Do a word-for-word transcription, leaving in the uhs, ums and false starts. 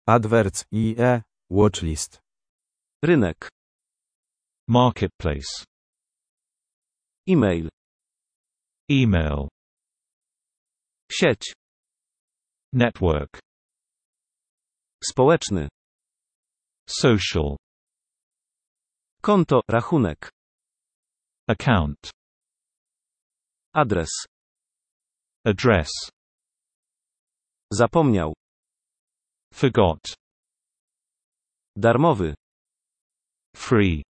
Adverts I E, watchlist. Rynek. Marketplace. E-mail. Email. Sieć. Network. Społeczny. Social. Konto, rachunek. Account. Adres. Address. Zapomniał. Forgot. Darmowy. Free.